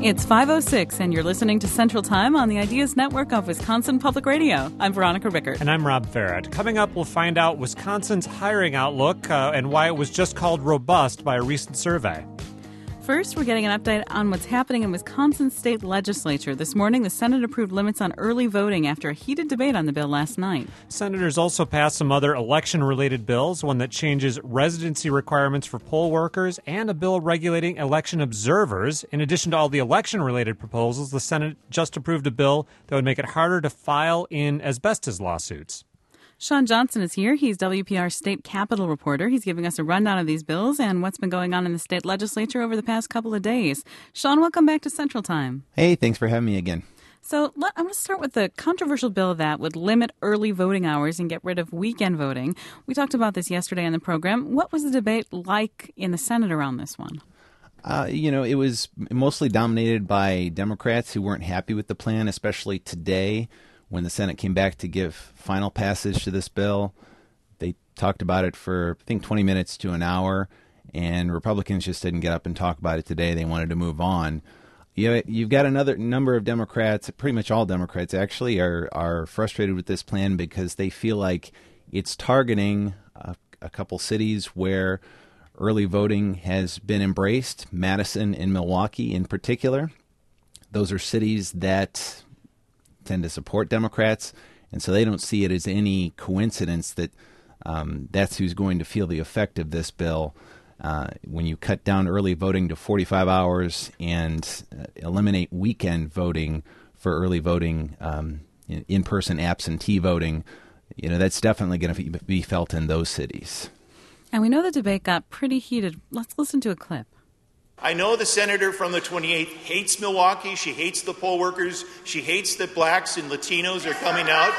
It's 5:06, and you're listening to Central Time on the Ideas Network of Wisconsin Public Radio. I'm Veronica Rickert. And I'm Rob Farrett. Coming up, we'll find out Wisconsin's hiring outlook and why it was just called robust by a recent survey. First, we're getting an update on what's happening in Wisconsin's state legislature. This morning, the Senate approved limits on early voting after a heated debate on the bill last night. Senators also passed some other election-related bills, one that changes residency requirements for poll workers and a bill regulating election observers. In addition to all the election-related proposals, the Senate just approved a bill that would make it harder to file in asbestos lawsuits. Sean Johnson is here. He's WPR's state capitol reporter. He's giving us a rundown of these bills and what's been going on in the state legislature over the past couple of days. Sean, welcome back to Central Time. Hey, thanks for having me again. So I want to start with the controversial bill that would limit early voting hours and get rid of weekend voting. We talked about this yesterday on the program. What was the debate like in the Senate around this one? It was mostly dominated by Democrats who weren't happy with the plan, especially today. When the Senate came back to give final passage to this bill, they talked about it for, I think, 20 minutes to an hour, and Republicans just didn't get up and talk about it today. They wanted to move on. You've got another number of Democrats, pretty much all Democrats actually, are frustrated with this plan because they feel like it's targeting a couple cities where early voting has been embraced, Madison and Milwaukee in particular. Those are cities that tend to support Democrats, and so they don't see it as any coincidence that that's who's going to feel the effect of this bill. When you cut down early voting to 45 hours and eliminate weekend voting for early voting, in-person absentee voting, that's definitely going to be felt in those cities. And we know the debate got pretty heated. Let's listen to a clip. I know the senator from the 28th hates Milwaukee. She hates the poll workers. She hates that blacks and Latinos are coming out.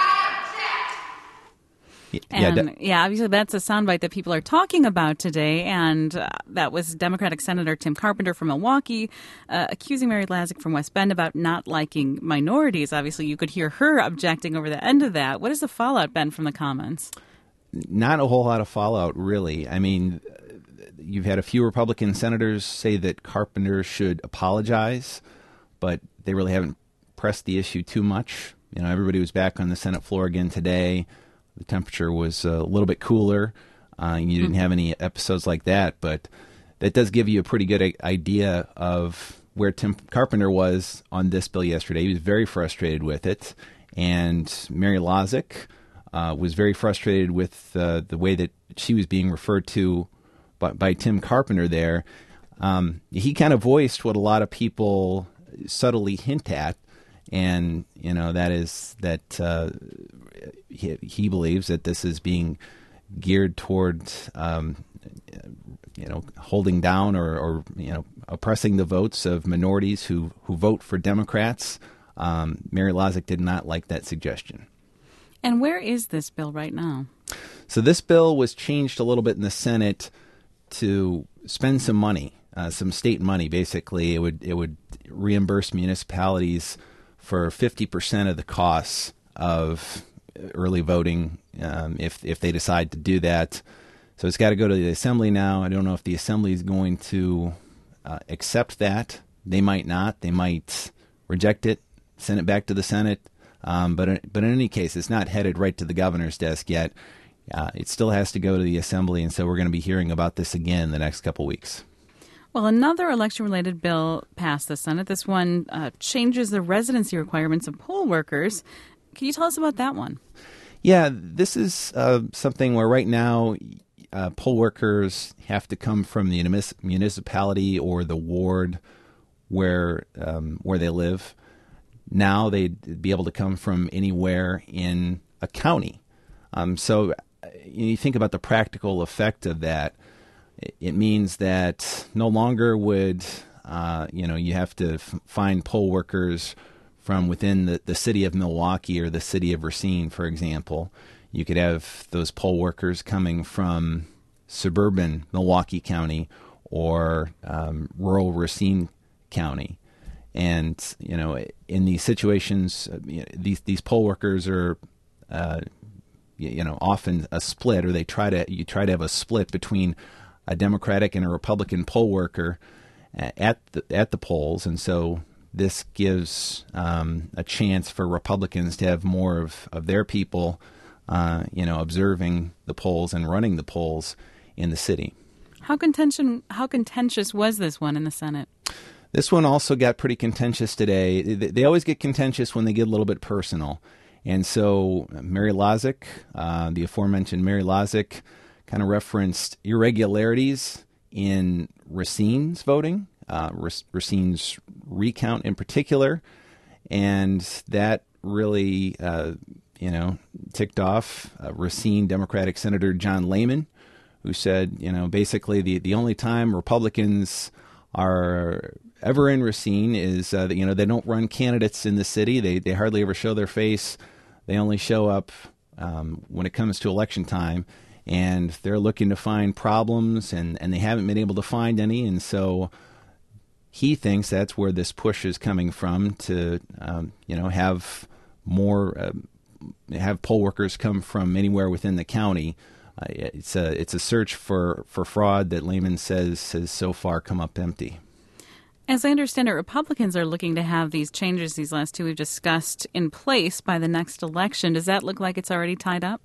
Obviously that's a soundbite that people are talking about today, and that was Democratic Senator Tim Carpenter from Milwaukee accusing Mary Lazick from West Bend about not liking minorities. Obviously, you could hear her objecting over the end of that. What is the fallout been from the comments? Not a whole lot of fallout, really. I mean, you've had a few Republican senators say that Carpenter should apologize, but they really haven't pressed the issue too much. Everybody was back on the Senate floor again today. The temperature was a little bit cooler. You didn't have any episodes like that, but that does give you a pretty good idea of where Tim Carpenter was on this bill yesterday. He was very frustrated with it, and Mary Lazick was very frustrated with the way that she was being referred to by Tim Carpenter there. He kind of voiced what a lot of people subtly hint at, and that is that he believes that this is being geared toward holding down or oppressing the votes of minorities who vote for Democrats. Mary Lazick did not like that suggestion. And where is this bill right now? So this bill was changed a little bit in the Senate to spend some money, some state money. Basically, it would reimburse municipalities for 50% of the costs of early voting if they decide to do that. So it's got to go to the Assembly now. I don't know if the Assembly is going to accept that. They might not. They might reject it, send it back to the Senate. But in any case, it's not headed right to the governor's desk yet. It still has to go to the Assembly, and so we're going to be hearing about this again the next couple weeks. Well, another election-related bill passed the Senate. This one changes the residency requirements of poll workers. Can you tell us about that one? Yeah, this is something where right now poll workers have to come from the municipality or the ward where they live. Now they'd be able to come from anywhere in a county. So you think about the practical effect of that. It means that no longer would you have to find poll workers from within the city of Milwaukee or the city of Racine, for example. You could have those poll workers coming from suburban Milwaukee County or rural Racine County. And, in these situations, these poll workers are, often a split, or you try to have a split between a Democratic and a Republican poll worker. at the polls, and so this gives a chance for Republicans to have more of their people, observing the polls and running the polls in the city. How contentious was this one in the Senate? This one also got pretty contentious today. They always get contentious when they get a little bit personal. And so Mary Lozick, the aforementioned Mary Lozick, kind of referenced irregularities in Racine's voting, Racine's recount in particular, and that really, ticked off Racine Democratic Senator John Lehman, who said, basically the only time Republicans are ever in Racine is that, they don't run candidates in the city. They hardly ever show their face. They only show up when it comes to election time, and they're looking to find problems, and they haven't been able to find any. And so he thinks that's where this push is coming from to, have more, have poll workers come from anywhere within the county. It's a search for fraud that Lehman says has so far come up empty. As I understand it, Republicans are looking to have these changes, these last two we've discussed, in place by the next election. Does that look like it's already tied up?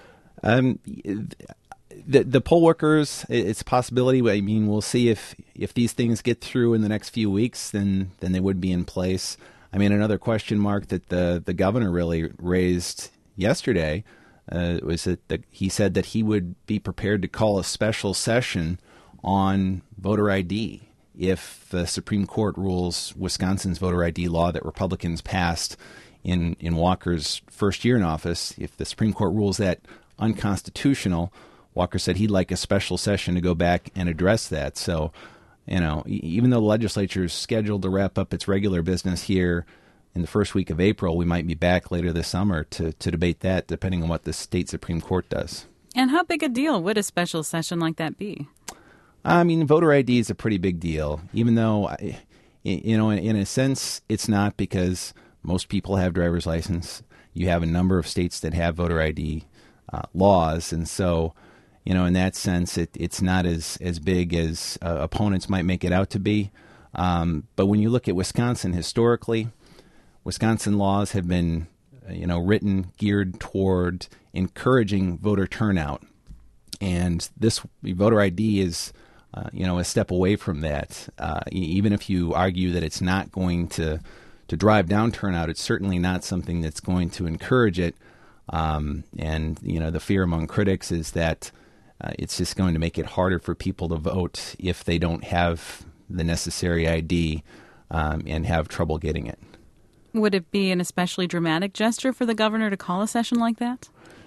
The poll workers, it's a possibility. I mean, we'll see if these things get through in the next few weeks, then they would be in place. I mean, another question mark that the governor really raised yesterday was that he said that he would be prepared to call a special session on voter ID if the Supreme Court rules Wisconsin's voter ID law that Republicans passed in Walker's first year in office. If the Supreme Court rules that unconstitutional, Walker said he'd like a special session to go back and address that. So, even though the legislature is scheduled to wrap up its regular business here in the first week of April, we might be back later this summer to debate that, depending on what the state Supreme Court does. And how big a deal would a special session like that be? I mean, voter ID is a pretty big deal, even though, in a sense, it's not, because most people have driver's license. You have a number of states that have voter ID laws, and so, in that sense, it's not as big as opponents might make it out to be. But when you look at Wisconsin historically, Wisconsin laws have been, written, geared toward encouraging voter turnout. And this voter ID is, a step away from that. Even if you argue that it's not going to drive down turnout, it's certainly not something that's going to encourage it. And, the fear among critics is that it's just going to make it harder for people to vote if they don't have the necessary ID and have trouble getting it. Would it be an especially dramatic gesture for the governor to call a session like that?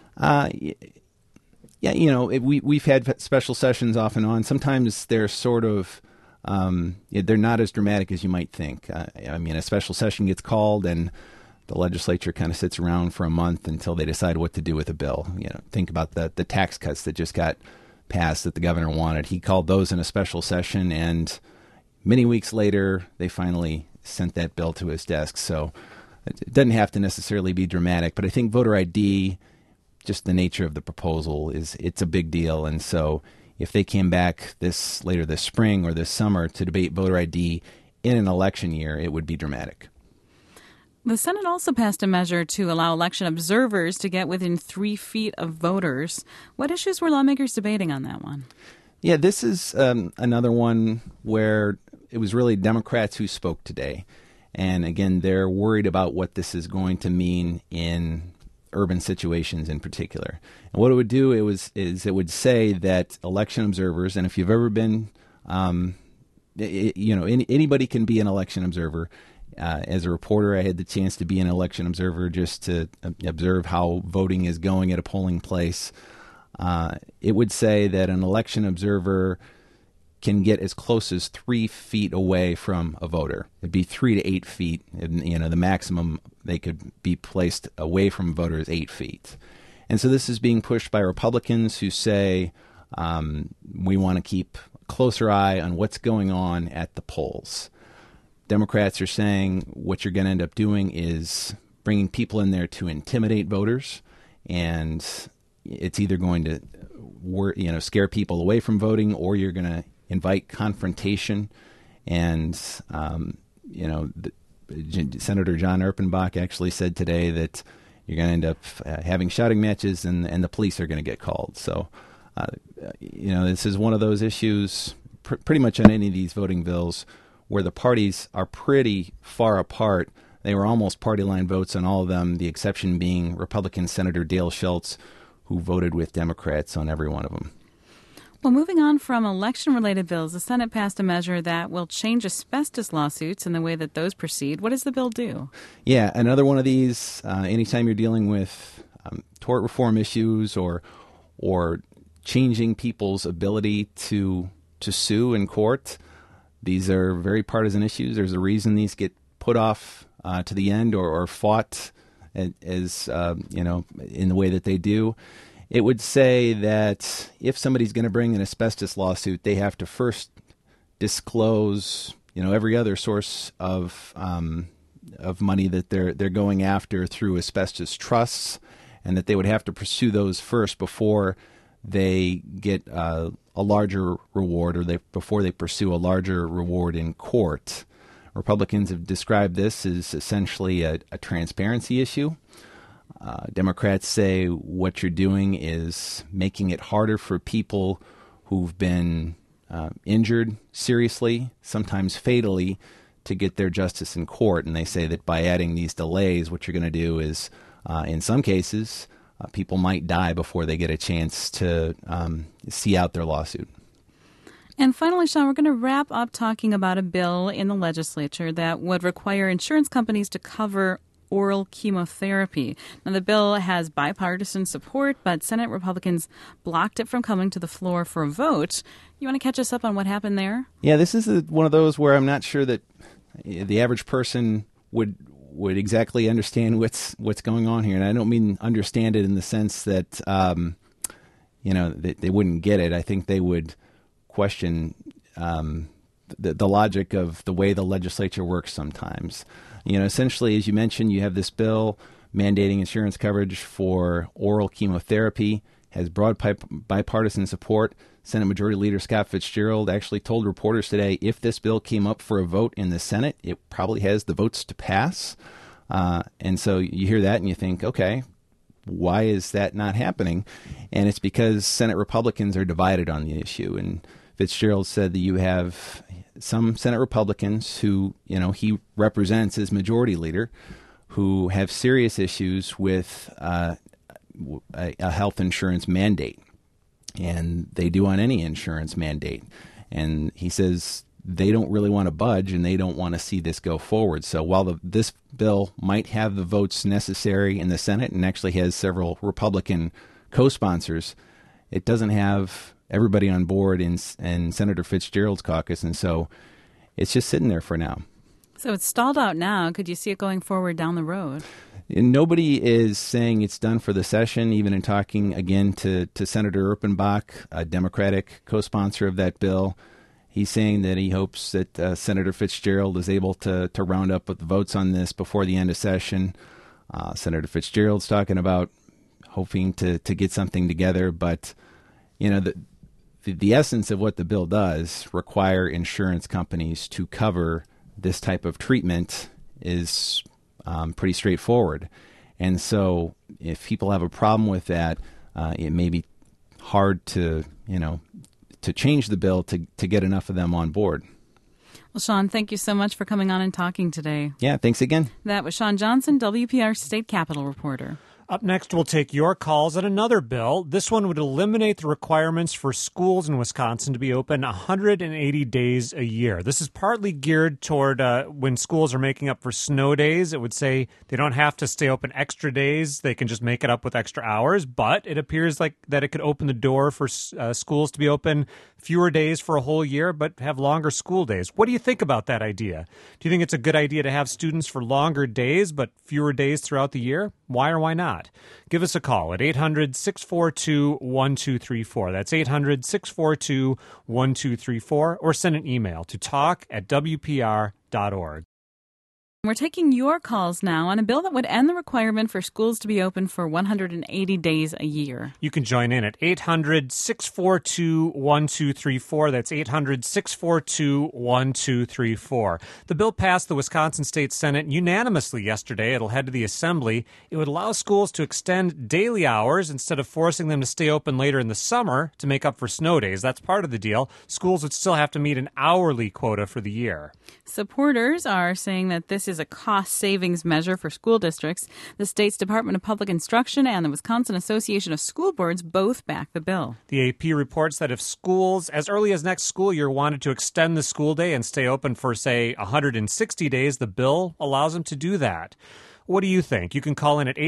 Yeah, we've had special sessions off and on. Sometimes they're sort of, they're not as dramatic as you might think. A special session gets called and the legislature kind of sits around for a month until they decide what to do with a bill. Think about the tax cuts that just got passed that the governor wanted. He called those in a special session, and many weeks later, they finally sent that bill to his desk. So it doesn't have to necessarily be dramatic, but I think voter ID, just the nature of the proposal, it's a big deal. And so if they came back later this spring or this summer to debate voter ID in an election year, it would be dramatic. The Senate also passed a measure to allow election observers to get within 3 feet of voters. What issues were lawmakers debating on that one? Yeah, this is another one where it was really Democrats who spoke today. And again, they're worried about what this is going to mean in urban situations in particular. And what it would do is it would say that election observers, and if you've ever been, anybody can be an election observer. As a reporter, I had the chance to be an election observer just to observe how voting is going at a polling place. It would say that an election observer can get as close as 3 feet away from a voter. It'd be 3 to 8 feet. And, the maximum they could be placed away from a voter is 8 feet. And so this is being pushed by Republicans who say we want to keep a closer eye on what's going on at the polls. Democrats are saying what you're going to end up doing is bringing people in there to intimidate voters, and it's either going to scare people away from voting, or you're going to invite confrontation And, Senator John Erpenbach actually said today that you're going to end up having shouting matches and the police are going to get called. So, this is one of those issues pretty much on any of these voting bills where the parties are pretty far apart. They were almost party line votes on all of them, the exception being Republican Senator Dale Schultz, who voted with Democrats on every one of them. Well, moving on from election-related bills, the Senate passed a measure that will change asbestos lawsuits and the way that those proceed. What does the bill do? Yeah, another one of these, anytime you're dealing with tort reform issues or changing people's ability to sue in court, these are very partisan issues. There's a reason these get put off to the end or fought as in the way that they do. It would say that if somebody's going to bring an asbestos lawsuit, they have to first disclose, every other source of money that they're going after through asbestos trusts, and that they would have to pursue those first before they get a larger reward, or before they pursue a larger reward in court. Republicans have described this as essentially a transparency issue. Democrats say what you're doing is making it harder for people who've been injured seriously, sometimes fatally, to get their justice in court. And they say that by adding these delays, what you're going to do is, in some cases, people might die before they get a chance to see out their lawsuit. And finally, Sean, we're going to wrap up talking about a bill in the legislature that would require insurance companies to cover oral chemotherapy. Now, the bill has bipartisan support, but Senate Republicans blocked it from coming to the floor for a vote. You want to catch us up on what happened there? Yeah, this is one of those where I'm not sure that the average person would exactly understand what's going on here. And I don't mean understand it in the sense that, they wouldn't get it. I think they would question the logic of the way the legislature works sometimes. Essentially, as you mentioned, you have this bill mandating insurance coverage for oral chemotherapy, has broad bipartisan support. Senate Majority Leader Scott Fitzgerald actually told reporters today if this bill came up for a vote in the Senate, it probably has the votes to pass. And so you hear that and you think, okay, why is that not happening? And it's because Senate Republicans are divided on the issue. And Fitzgerald said that you have some Senate Republicans who, he represents as majority leader, who have serious issues with a health insurance mandate. And they do on any insurance mandate. And he says they don't really want to budge and they don't want to see this go forward. So while this bill might have the votes necessary in the Senate and actually has several Republican co-sponsors, it doesn't have everybody on board in Senator Fitzgerald's caucus, and so it's just sitting there for now. So it's stalled out now. Could you see it going forward down the road? And nobody is saying it's done for the session, even in talking again to Senator Erpenbach, a Democratic co-sponsor of that bill. He's saying that he hopes that Senator Fitzgerald is able to round up with the votes on this before the end of session. Senator Fitzgerald's talking about hoping to get something together, but the essence of what the bill does require insurance companies to cover this type of treatment is pretty straightforward. And so if people have a problem with that, it may be hard to change the bill to get enough of them on board. Well, Sean, thank you so much for coming on and talking today. Yeah, thanks again. That was Sean Johnson, WPR State Capitol reporter. Up next, we'll take your calls on another bill. This one would eliminate the requirements for schools in Wisconsin to be open 180 days a year. This is partly geared toward when schools are making up for snow days. It would say they don't have to stay open extra days. They can just make it up with extra hours. But it appears like that it could open the door for schools to be open fewer days for a whole year, but have longer school days. What do you think about that idea? Do you think it's a good idea to have students for longer days, but fewer days throughout the year? Why or why not? Give us a call at 800-642-1234. That's 800-642-1234, or send an email to talk@wpr.org. We're taking your calls now on a bill that would end the requirement for schools to be open for 180 days a year. You can join in at 800-642-1234. That's 800-642-1234. The bill passed the Wisconsin State Senate unanimously yesterday. It'll head to the Assembly. It would allow schools to extend daily hours instead of forcing them to stay open later in the summer to make up for snow days. That's part of the deal. Schools would still have to meet an hourly quota for the year. Supporters are saying that this is a cost savings measure for school districts. The state's Department of Public Instruction and the Wisconsin Association of School Boards both back the bill. The AP reports that if schools, as early as next school year, wanted to extend the school day and stay open for, say, 160 days, the bill allows them to do that. What do you think? You can call in at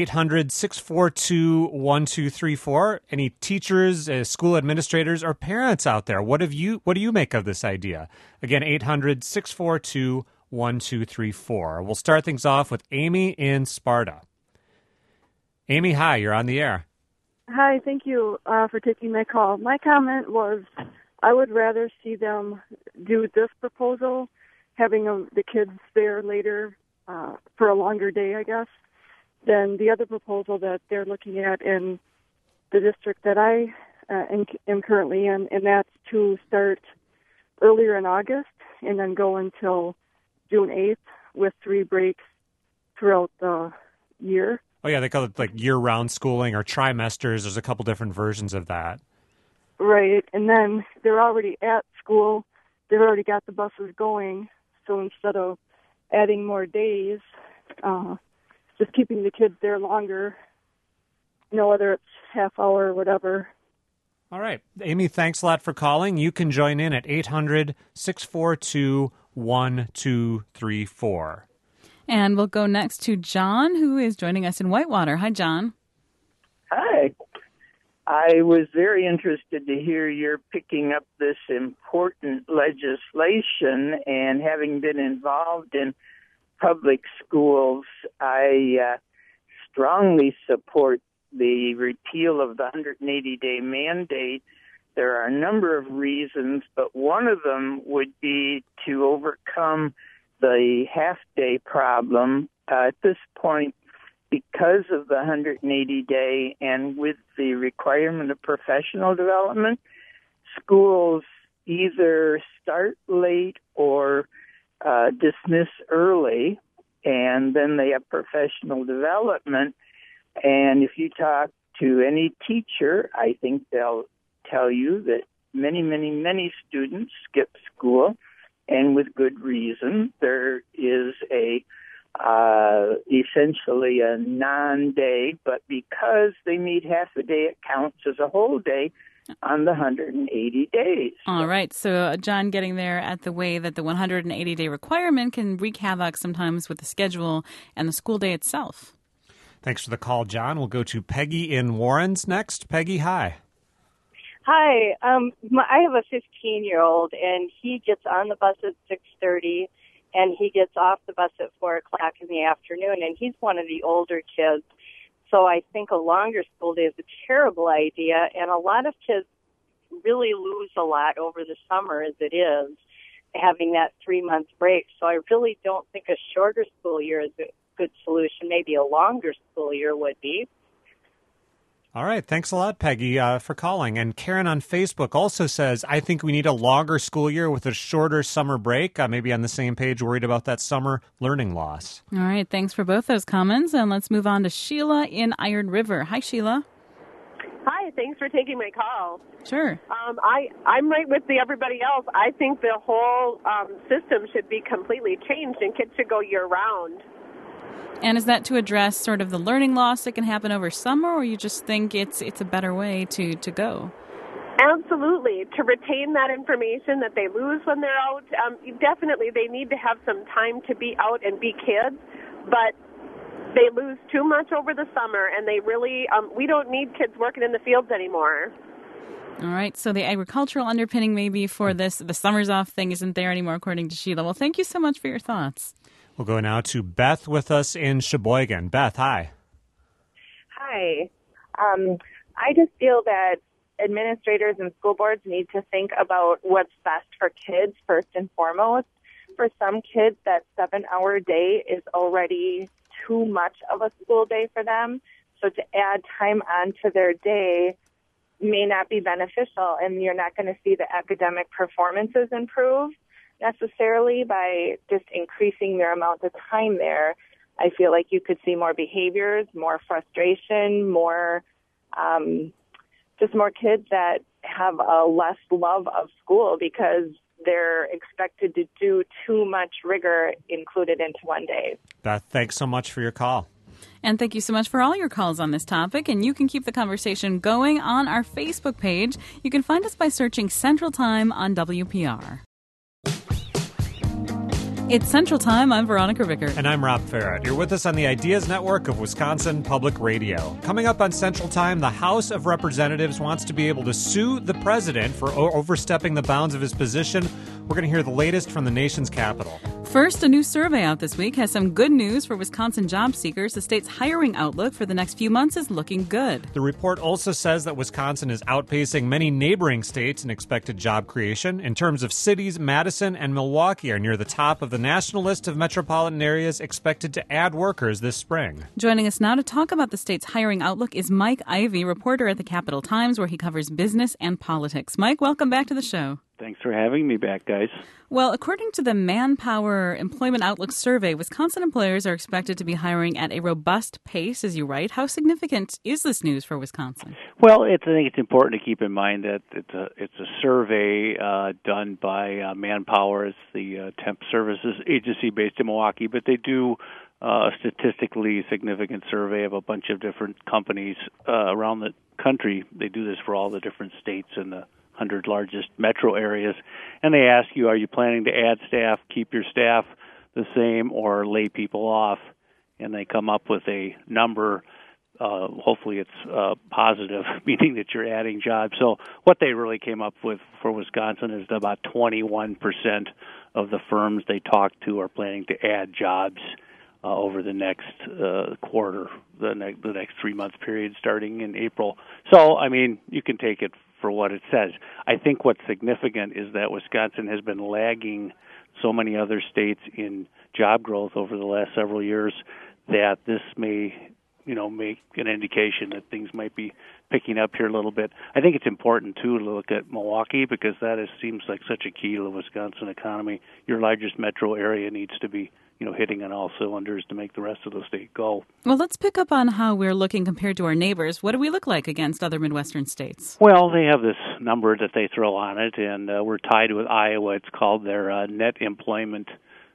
800-642-1234. Any teachers, school administrators, or parents out there, what do you make of this idea? Again, 800-642-1234. We'll start things off with Amy in Sparta. Amy, hi, you're on the air. Hi, thank you for taking my call. My comment was I would rather see them do this proposal, having the kids there later for a longer day, I guess, than the other proposal that they're looking at in the district that I am currently in, and that's to start earlier in August and then go until June 8th with 3 breaks throughout the year. Oh, yeah, they call it like year-round schooling or trimesters. There's a couple different versions of that. Right, and then they're already at school. They've already got the buses going, so instead of adding more days, just keeping the kids there longer, whether it's half hour or whatever. All right. Amy, thanks a lot for calling. You can join in at 800-642-1234. And we'll go next to John, who is joining us in Whitewater. Hi, John. Hi. I was very interested to hear you're picking up this important legislation, and having been involved in public schools, I strongly support the repeal of the 180-day mandate. There are a number of reasons, but one of them would be to overcome the half-day problem. At this point, because of the 180-day and with the requirement of professional development, schools either start late or dismiss early, and then they have professional development. And if you talk to any teacher, I think they'll tell you that many, many, many students skip school, and with good reason. There is essentially a non-day, but because they meet half a day, it counts as a whole day on the 180 days. All right. So, John, getting there at the way that the 180-day requirement can wreak havoc sometimes with the schedule and the school day itself. Thanks for the call, John. We'll go to Peggy in Warrens next. Peggy, hi. Hi. I have a 15-year-old, and he gets on the bus at 6:30, and he gets off the bus at 4 o'clock in the afternoon, and he's one of the older kids. So I think a longer school day is a terrible idea, and a lot of kids really lose a lot over the summer as it is, having that 3-month break. So I really don't think a shorter school year is a good solution. Maybe a longer school year would be. All right. Thanks a lot, Peggy, for calling. And Karen on Facebook also says, I think we need a longer school year with a shorter summer break. Maybe on the same page, worried about that summer learning loss. All right. Thanks for both those comments. And let's move on to Sheila in Iron River. Hi, Sheila. Hi. Thanks for taking my call. Sure. I'm right with everybody else. I think the whole system should be completely changed, and kids should go year-round. And is that to address sort of the learning loss that can happen over summer, or you just think it's a better way to go? Absolutely. To retain that information that they lose when they're out, definitely they need to have some time to be out and be kids, but they lose too much over the summer, and they really, we don't need kids working in the fields anymore. All right, so the agricultural underpinning maybe for this, the summers off thing isn't there anymore, according to Sheila. Well, thank you so much for your thoughts. We'll go now to Beth with us in Sheboygan. Beth, hi. Hi. I just feel that administrators and school boards need to think about what's best for kids first and foremost. for some kids, that 7-hour day is already too much of a school day for them. So to add time onto their day may not be beneficial, and you're not going to see the academic performances improve necessarily by just increasing their amount of time there. I feel like you could see more behaviors, more frustration, more just more kids that have a less love of school because they're expected to do too much rigor included into one day. Beth, thanks so much for your call. And thank you so much for all your calls on this topic. And you can keep the conversation going on our Facebook page. You can find us by searching Central Time on WPR. It's Central Time. I'm Veronica Rickert. And I'm Rob Farrett. You're with us on the Ideas Network of Wisconsin Public Radio. Coming up on Central Time, the House of Representatives wants to be able to sue the president for overstepping the bounds of his position. We're going to hear the latest from the nation's capital. First, a new survey out this week has some good news for Wisconsin job seekers. The state's hiring outlook for the next few months is looking good. The report also says that Wisconsin is outpacing many neighboring states in expected job creation. In terms of cities, Madison and Milwaukee are near the top of the national list of metropolitan areas expected to add workers this spring. Joining us now to talk about the state's hiring outlook is Mike Ivey, reporter at the Capital Times, where he covers business and politics. Mike, welcome back to the show. Thanks for having me back, guys. Well, according to the Manpower Employment Outlook survey, Wisconsin employers are expected to be hiring at a robust pace, as you write. How significant is this news for Wisconsin? Well, I think it's important to keep in mind that it's a survey done by Manpower. It's the temp services agency based in Milwaukee, but they do a statistically significant survey of a bunch of different companies around the country. They do this for all the different states and the 100 largest metro areas, and they ask you, are you planning to add staff, keep your staff the same, or lay people off? And they come up with a number. Hopefully it's positive, meaning that you're adding jobs. So what they really came up with for Wisconsin is that about 21% of the firms they talk to are planning to add jobs over the next quarter, the next 3-month period starting in April. So, I mean, you can take it for what it says. I think what's significant is that Wisconsin has been lagging so many other states in job growth over the last several years that this may, make an indication that things might be picking up here a little bit. I think it's important, too, to look at Milwaukee because that seems like such a key to the Wisconsin economy. Your largest metro area needs to be hitting on all cylinders to make the rest of the state go. Well, let's pick up on how we're looking compared to our neighbors. What do we look like against other Midwestern states? Well, they have this number that they throw on it, and we're tied with Iowa. It's called their net employment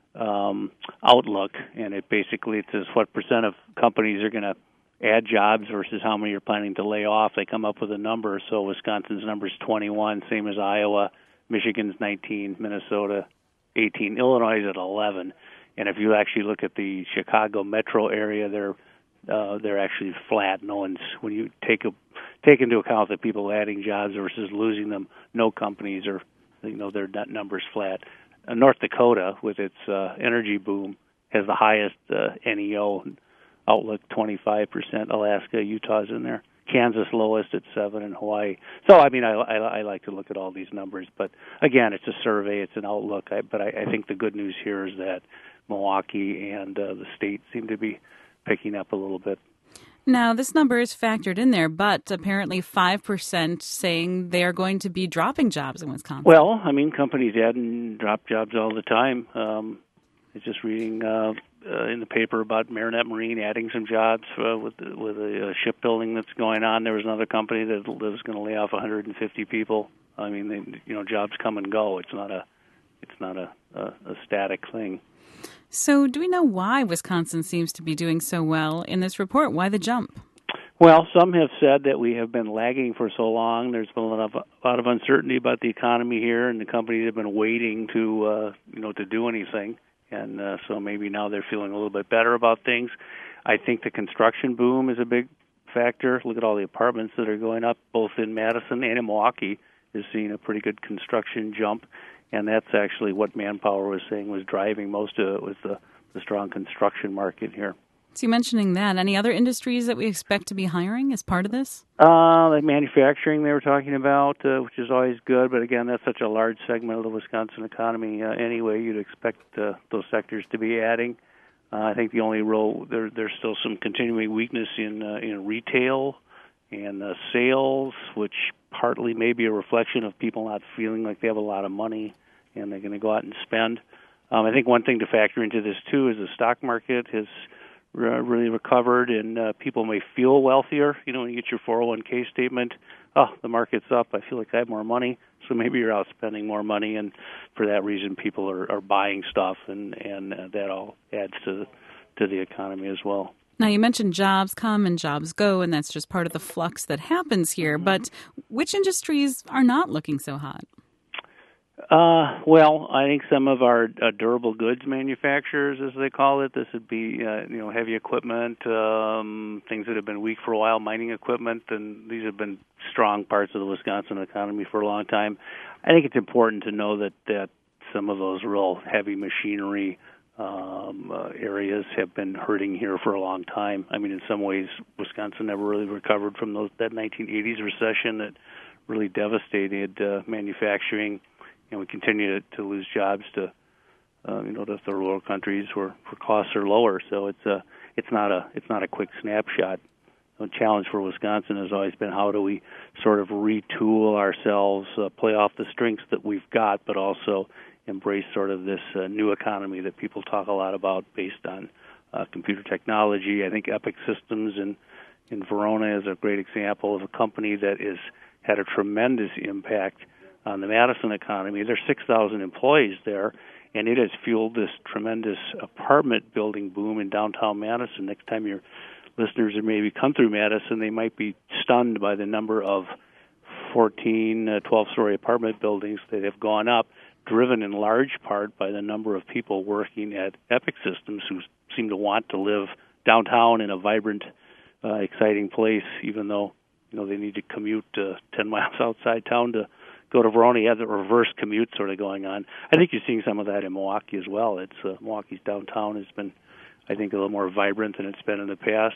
outlook, and it says what percent of companies are going to add jobs versus how many are planning to lay off. They come up with a number. So Wisconsin's number is 21, same as Iowa. Michigan's 19, Minnesota 18, Illinois is at 11. And if you actually look at the Chicago metro area, they're actually flat. No one's when you take into account the people adding jobs versus losing them. No companies are, their net numbers flat. North Dakota, with its energy boom, has the highest NEO outlook, 25%. Alaska, Utah's in there. Kansas lowest at 7%, and Hawaii. So, I mean, I like to look at all these numbers, but again, it's a survey, it's an outlook. But I think the good news here is that Milwaukee and the state seem to be picking up a little bit. Now, this number is factored in there, but apparently 5% saying they are going to be dropping jobs in Wisconsin. Well, I mean, companies add and drop jobs all the time. I was just reading in the paper about Marinette Marine adding some jobs with a shipbuilding that's going on. There was another company that was going to lay off 150 people. I mean, jobs come and go. It's not a static thing. So do we know why Wisconsin seems to be doing so well in this report? Why the jump? Well, some have said that we have been lagging for so long. There's been a lot of uncertainty about the economy here, and the companies have been waiting to do anything. And so maybe now they're feeling a little bit better about things. I think the construction boom is a big factor. Look at all the apartments that are going up, both in Madison and in Milwaukee, is seeing a pretty good construction jump. And that's actually what Manpower was saying was driving most of it, was the strong construction market here. So you mentioning that. Any other industries that we expect to be hiring as part of this? Like manufacturing they were talking about, which is always good. But again, that's such a large segment of the Wisconsin economy anyway. You'd expect those sectors to be adding. I think the only role, there's still some continuing weakness in retail and sales, which partly may be a reflection of people not feeling like they have a lot of money and they're going to go out and spend. I think one thing to factor into this, too, is the stock market has really recovered, and people may feel wealthier. You know, when you get your 401k statement, oh, the market's up, I feel like I have more money, so maybe you're out spending more money, and for that reason people are buying stuff, and that all adds to the economy as well. Now, you mentioned jobs come and jobs go, and that's just part of the flux that happens here, but which industries are not looking so hot? Well, I think some of our durable goods manufacturers, as they call it, this would be heavy equipment, things that have been weak for a while, mining equipment, and these have been strong parts of the Wisconsin economy for a long time. I think it's important to know that some of those real heavy machinery areas have been hurting here for a long time. I mean, in some ways, Wisconsin never really recovered from that 1980s recession that really devastated manufacturing. And we continue to lose jobs to third world countries where costs are lower. So it's not a quick snapshot. The challenge for Wisconsin has always been how do we sort of retool ourselves, play off the strengths that we've got, but also embrace sort of this new economy that people talk a lot about based on computer technology. I think Epic Systems in Verona is a great example of a company that has had a tremendous impact on the Madison economy. There's 6,000 employees there, and it has fueled this tremendous apartment building boom in downtown Madison. Next time your listeners have maybe come through Madison, they might be stunned by the number of 14, 12-story apartment buildings that have gone up, driven in large part by the number of people working at Epic Systems who seem to want to live downtown in a vibrant, exciting place, even though they need to commute 10 miles outside town to go to Verona. You have the reverse commute sort of going on. I think you're seeing some of that in Milwaukee as well. It's Milwaukee's downtown has been, I think, a little more vibrant than it's been in the past,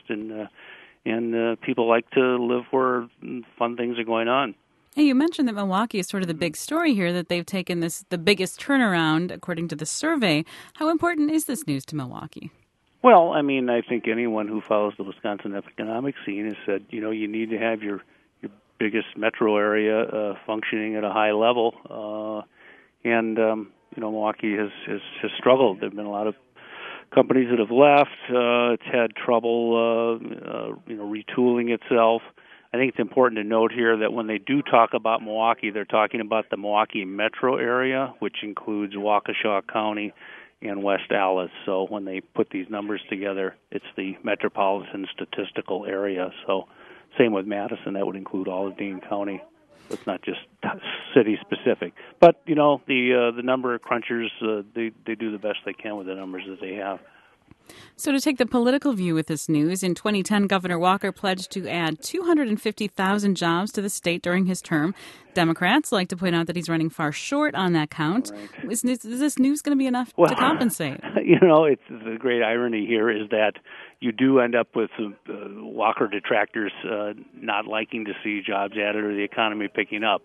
and people like to live where fun things are going on. Hey, you mentioned that Milwaukee is sort of the big story here, that they've taken the biggest turnaround according to the survey. How important is this news to Milwaukee? Well, I mean, I think anyone who follows the Wisconsin economic scene has said, you need to have your biggest metro area functioning at a high level, and Milwaukee has struggled. There have been a lot of companies that have left. It's had trouble, retooling itself. I think it's important to note here that when they do talk about Milwaukee, they're talking about the Milwaukee metro area, which includes Waukesha County and West Allis. So when they put these numbers together, it's the metropolitan statistical area. So same with Madison, that would include all of Dane County. So it's not just city-specific. But, the number crunchers, they do the best they can with the numbers that they have. So to take the political view with this news, in 2010, Governor Walker pledged to add 250,000 jobs to the state during his term. Democrats like to point out that he's running far short on that count. Right. Is this news going to be enough to compensate? It's the great irony here is that you do end up with Walker detractors not liking to see jobs added or the economy picking up.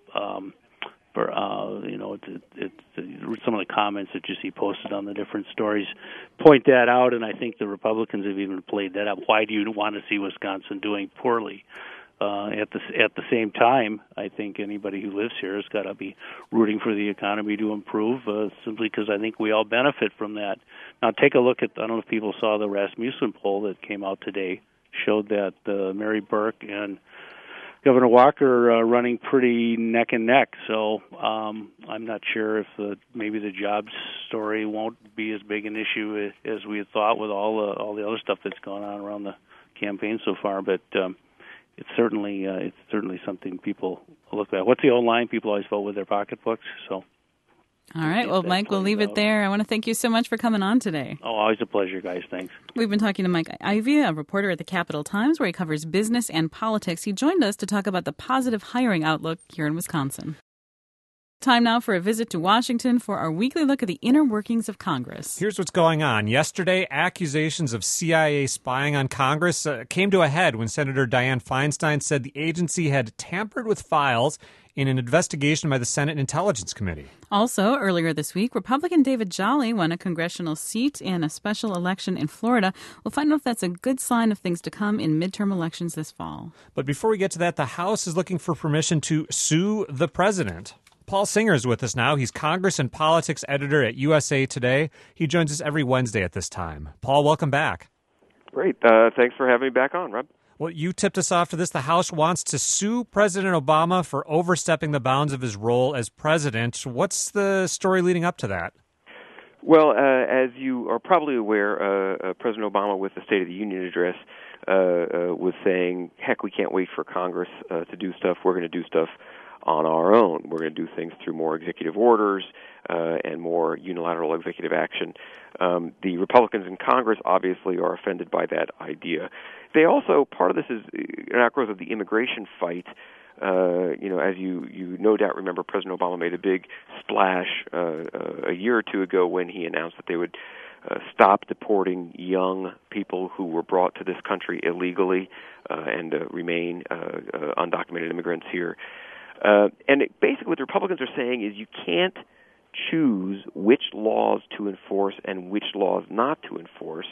It's some of the comments that you see posted on the different stories point that out, and I think the Republicans have even played that up. Why do you want to see Wisconsin doing poorly? At the same time, I think anybody who lives here has got to be rooting for the economy to improve, simply because I think we all benefit from that. Now, take a look at, I don't know if people saw the Rasmussen poll that came out today, showed that Mary Burke and Governor Walker running pretty neck and neck, so I'm not sure if maybe the jobs story won't be as big an issue as we had thought with all the other stuff that's gone on around the campaign so far. But it's certainly something people look at. What's the old line? People always vote with their pocketbooks. So. All right. Well, Mike, we'll leave it there. I want to thank you so much for coming on today. Oh, always a pleasure, guys. Thanks. We've been talking to Mike Ivey, a reporter at the Capital Times, where he covers business and politics. He joined us to talk about the positive hiring outlook here in Wisconsin. Time now for a visit to Washington for our weekly look at the inner workings of Congress. Here's what's going on. Yesterday, accusations of CIA spying on Congress came to a head when Senator Dianne Feinstein said the agency had tampered with files in an investigation by the Senate Intelligence Committee. Also, earlier this week, Republican David Jolly won a congressional seat in a special election in Florida. We'll find out if that's a good sign of things to come in midterm elections this fall. But before we get to that, the House is looking for permission to sue the president. Paul Singer is with us now. He's Congress and Politics editor at USA Today. He joins us every Wednesday at this time. Paul, welcome back. Great. Thanks for having me back on, Rob. Well, you tipped us off to this. The House wants to sue President Obama for overstepping the bounds of his role as president. What's the story leading up to that? Well, as you are probably aware, President Obama, with the State of the Union address, was saying, heck, we can't wait for Congress to do stuff. We're going to do stuff on our own. We're going to do things through more executive orders and more unilateral executive action. The Republicans in Congress obviously are offended by that idea. They also, part of this is an outgrowth of the immigration fight. As you no doubt remember, President Obama made a big splash a year or two ago when he announced that they would stop deporting young people who were brought to this country illegally and remain undocumented immigrants here. Basically what the Republicans are saying is you can't choose which laws to enforce and which laws not to enforce.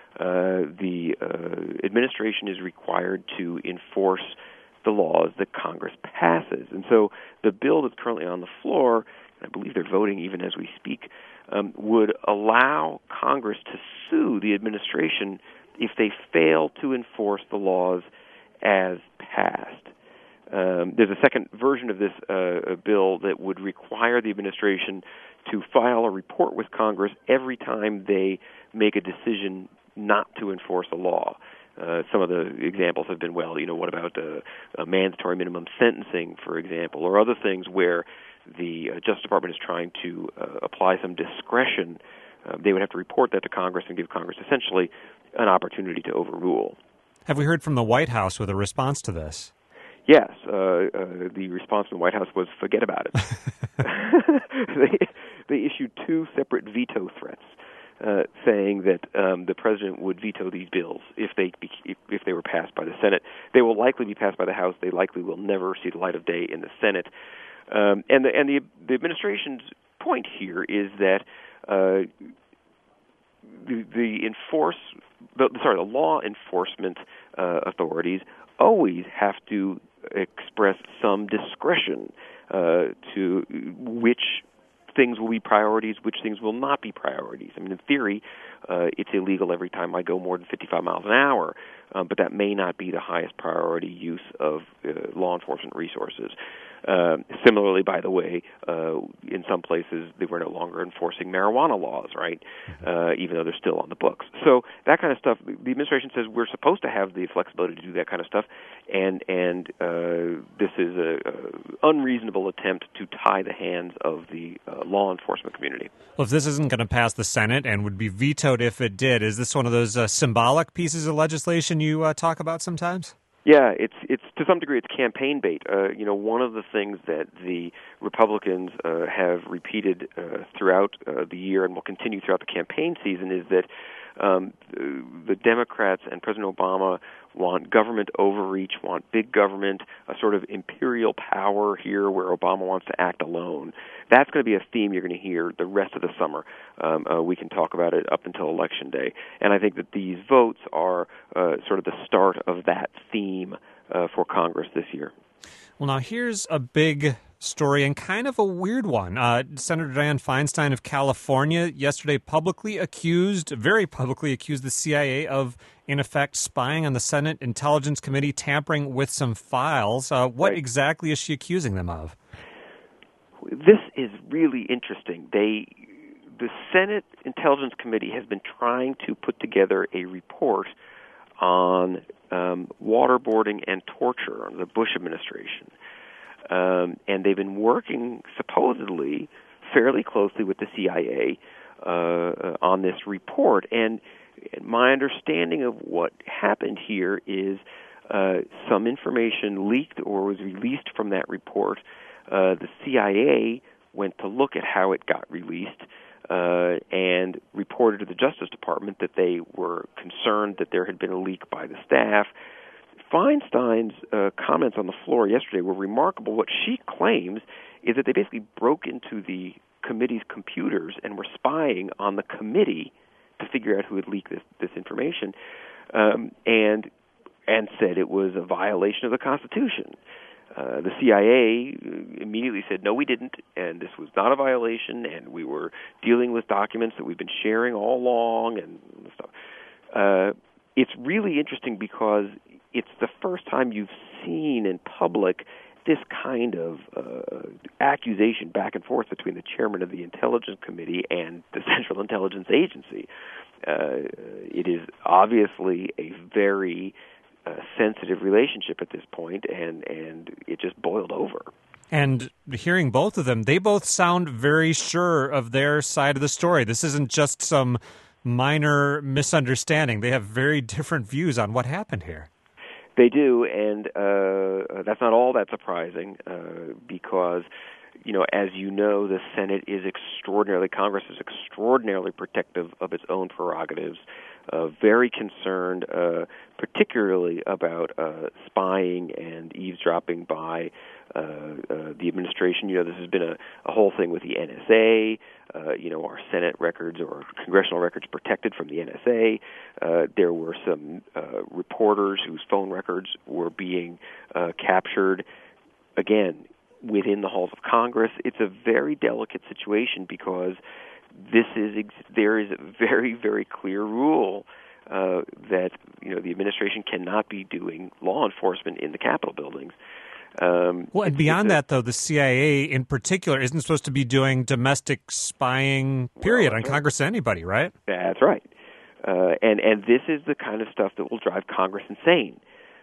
The administration is required to enforce the laws that Congress passes. And so the bill that's currently on the floor, and I believe they're voting even as we speak, would allow Congress to sue the administration if they fail to enforce the laws as passed. There's a second version of this bill that would require the administration to file a report with Congress every time they make a decision not to enforce a law. Some of the examples have been, what about a mandatory minimum sentencing, for example, or other things where the Justice Department is trying to apply some discretion. They would have to report that to Congress and give Congress essentially an opportunity to overrule. Have we heard from the White House with a response to this? Yes, the response from the White House was forget about it. They issued two separate veto threats, saying that the president would veto these bills if they were passed by the Senate. They will likely be passed by the House. They likely will never see the light of day in the Senate. And the administration's point here is that the law enforcement authorities always have to express some discretion to which things will be priorities, which things will not be priorities. I mean, in theory, it's illegal every time I go more than 55 miles an hour, but that may not be the highest priority use of law enforcement resources. Similarly, by the way, in some places they were no longer enforcing marijuana laws, right? Even though they're still on the books. So that kind of stuff, the administration says we're supposed to have the flexibility to do that kind of stuff, and this is a unreasonable attempt to tie the hands of the law enforcement community. Well, if this isn't going to pass the Senate and would be vetoed if it did, is this one of those symbolic pieces of legislation you talk about sometimes? Yeah, it's to some degree it's campaign bait. One of the things that the Republicans have repeated throughout the year and will continue throughout the campaign season is that the Democrats and President Obama want government overreach, want big government, a sort of imperial power here where Obama wants to act alone. That's going to be a theme you're going to hear the rest of the summer. We can talk about it up until Election Day. And I think that these votes are sort of the start of that theme for Congress this year. Well, now here's a big story and kind of a weird one. Senator Dianne Feinstein of California yesterday very publicly accused the CIA of, in effect, spying on the Senate Intelligence Committee, tampering with some files. What exactly is she accusing them of? This is really interesting. The Senate Intelligence Committee has been trying to put together a report on waterboarding and torture under the Bush administration. And they've been working supposedly fairly closely with the CIA on this report. And my understanding of what happened here is some information leaked or was released from that report. The CIA went to look at how it got released and reported to the Justice Department that they were concerned that there had been a leak by the staff. Feinstein's comments on the floor yesterday were remarkable. What she claims is that they basically broke into the committee's computers and were spying on the committee to figure out who had leaked this information, and said it was a violation of the Constitution. The CIA immediately said, no, we didn't, and this was not a violation, and we were dealing with documents that we've been sharing all along and stuff. It's really interesting because it's the first time you've seen in public this kind of accusation back and forth between the chairman of the Intelligence Committee and the Central Intelligence Agency. It is obviously a very sensitive relationship at this point, and it just boiled over. And hearing both of them, they both sound very sure of their side of the story. This isn't just some minor misunderstanding. They have very different views on what happened here. They do, and that's not all that surprising because, as you know, the Senate is Congress is extraordinarily protective of its own prerogatives, very concerned particularly about spying and eavesdropping by the administration. This has been a whole thing with the NSA, our Senate records or congressional records protected from the NSA. There were some reporters whose phone records were being captured, again, within the halls of Congress. It's a very delicate situation because there is a very, very clear rule that the administration cannot be doing law enforcement in the Capitol buildings. Well, and beyond that, though, the CIA in particular isn't supposed to be doing domestic spying, period, on Congress or anybody, right? That's right. And this is the kind of stuff that will drive Congress insane.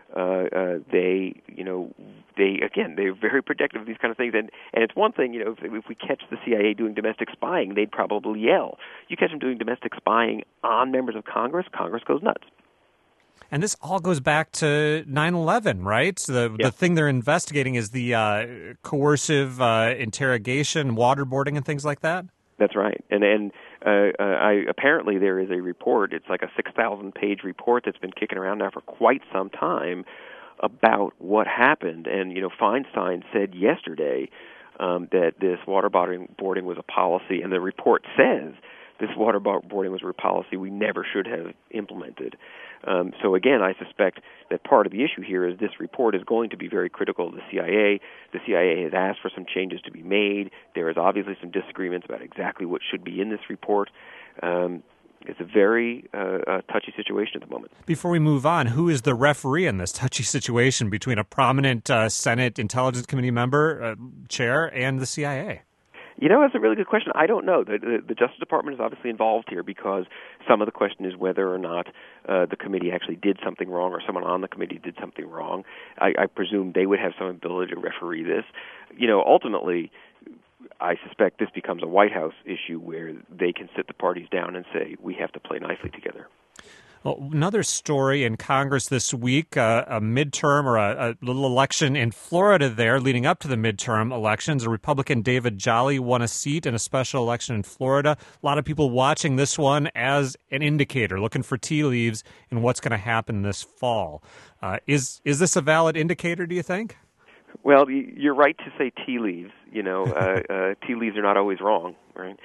They're very protective of these kind of things. And it's one thing, if we catch the CIA doing domestic spying, they'd probably yell. You catch them doing domestic spying on members of Congress, Congress goes nuts. And this all goes back to 9/11, right? So the thing they're investigating is the coercive interrogation, waterboarding, and things like that? That's right. And apparently there is a report, it's like a 6,000-page report that's been kicking around now for quite some time about what happened. And, Feinstein said yesterday that this waterboarding was a policy, and the report says this waterboarding was a policy we never should have implemented. So again, I suspect that part of the issue here is this report is going to be very critical of the CIA. The CIA has asked for some changes to be made. There is obviously some disagreements about exactly what should be in this report. It's a very touchy situation at the moment. Before we move on, who is the referee in this touchy situation between a prominent Senate Intelligence Committee member, chair, and the CIA? That's a really good question. I don't know. The Justice Department is obviously involved here because some of the question is whether or not the committee actually did something wrong or someone on the committee did something wrong. I presume they would have some ability to referee this. Ultimately, I suspect this becomes a White House issue where they can sit the parties down and say, we have to play nicely together. Well, another story in Congress this week, a midterm or a little election in Florida there leading up to the midterm elections. A Republican, David Jolly, won a seat in a special election in Florida. A lot of people watching this one as an indicator, looking for tea leaves in what's going to happen this fall. Is this a valid indicator, do you think? Well, you're right to say tea leaves. Tea leaves are not always wrong, right?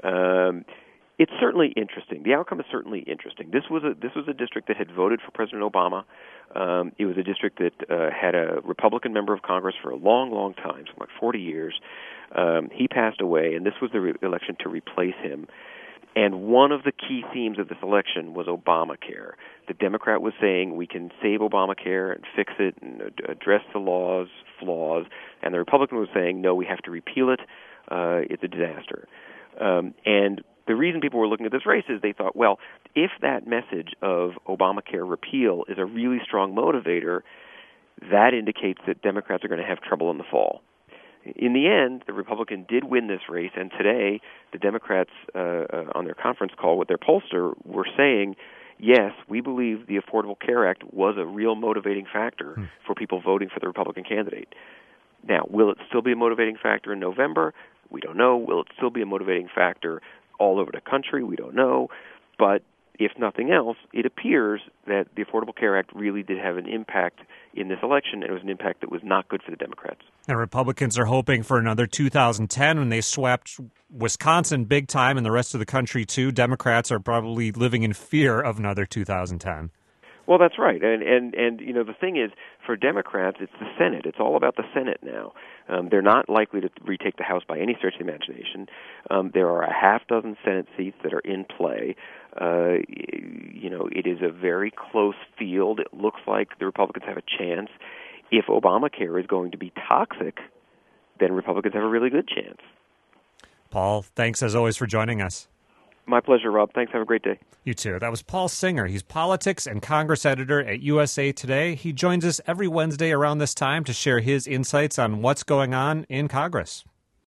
It's certainly interesting. The outcome is certainly interesting. This was a district that had voted for President Obama. It was a district that had a Republican member of Congress for a long, long time, like 40 years. He passed away, and this was the election to replace him. And one of the key themes of this election was Obamacare. The Democrat was saying we can save Obamacare and fix it and address the law's flaws, and the Republican was saying, no, we have to repeal it. It's a disaster. And the reason people were looking at this race is they thought, well, if that message of Obamacare repeal is a really strong motivator, that indicates that Democrats are going to have trouble in the fall. In the end, the Republican did win this race, and today the Democrats, on their conference call with their pollster, were saying, yes, we believe the Affordable Care Act was a real motivating factor for people voting for the Republican candidate. Now, will it still be a motivating factor in November? We don't know. Will it still be a motivating factor all over the country? We don't know. But if nothing else, it appears that the Affordable Care Act really did have an impact in this election, and it was an impact that was not good for the Democrats. And Republicans are hoping for another 2010 when they swept Wisconsin big time and the rest of the country, too. Democrats are probably living in fear of another 2010. Well, that's right. And you know, the thing is, for Democrats, it's the Senate. It's all about the Senate now. They're not likely to retake the House by any stretch of the imagination. There are a half dozen Senate seats that are in play. You know, it is a very close field. It looks like the Republicans have a chance. If Obamacare is going to be toxic, then Republicans have a really good chance. Paul, thanks as always for joining us. My pleasure, Rob. Thanks. Have a great day. You too. That was Paul Singer. He's politics and Congress editor at USA Today. He joins us every Wednesday around this time to share his insights on what's going on in Congress.